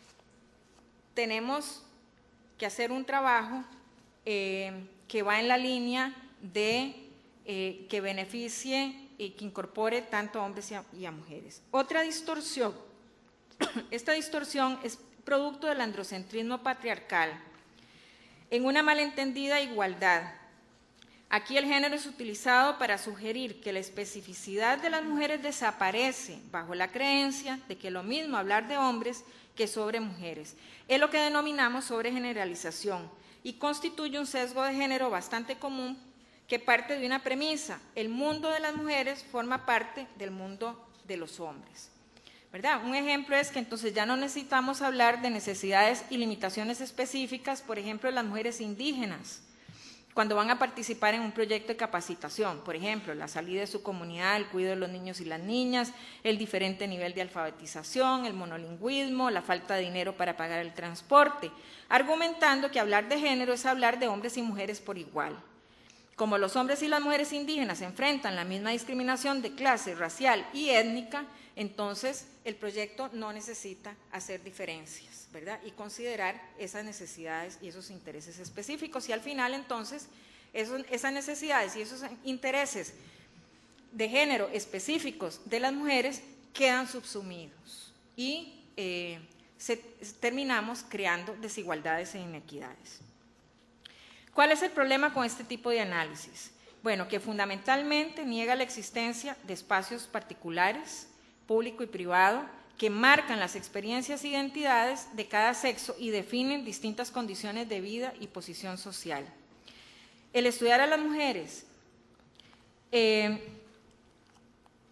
tenemos que hacer un trabajo eh, que va en la línea de eh, que beneficie y que incorpore tanto a hombres y a, y a mujeres. Otra distorsión, esta distorsión es producto del androcentrismo patriarcal, en una malentendida igualdad. Aquí el género es utilizado para sugerir que la especificidad de las mujeres desaparece bajo la creencia de que lo mismo hablar de hombres que sobre mujeres. Es lo que denominamos sobregeneralización y constituye un sesgo de género bastante común que parte de una premisa: el mundo de las mujeres forma parte del mundo de los hombres, ¿verdad? Un ejemplo es que entonces ya no necesitamos hablar de necesidades y limitaciones específicas, por ejemplo, de las mujeres indígenas, cuando van a participar en un proyecto de capacitación, por ejemplo, la salida de su comunidad, el cuidado de los niños y las niñas, el diferente nivel de alfabetización, el monolingüismo, la falta de dinero para pagar el transporte, argumentando que hablar de género es hablar de hombres y mujeres por igual. Como los hombres y las mujeres indígenas enfrentan la misma discriminación de clase, racial y étnica, entonces el proyecto no necesita hacer diferencias, ¿verdad? Y considerar esas necesidades y esos intereses específicos. Y al final, entonces, esos, esas necesidades y esos intereses de género específicos de las mujeres quedan subsumidos y eh, se, terminamos creando desigualdades e inequidades. ¿Cuál es el problema con este tipo de análisis? Bueno, que fundamentalmente niega la existencia de espacios particulares, público y privado, que marcan las experiencias e identidades de cada sexo y definen distintas condiciones de vida y posición social. El estudiar a las mujeres eh,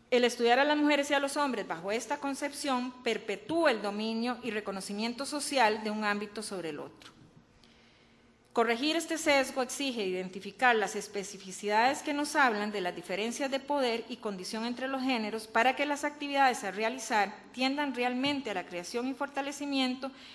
El estudiar a las mujeres y a los hombres bajo esta concepción perpetúa el dominio y reconocimiento social de un ámbito sobre el otro. Corregir este sesgo exige identificar las especificidades que nos hablan de las diferencias de poder y condición entre los géneros para que las actividades a realizar tiendan realmente a la creación y fortalecimiento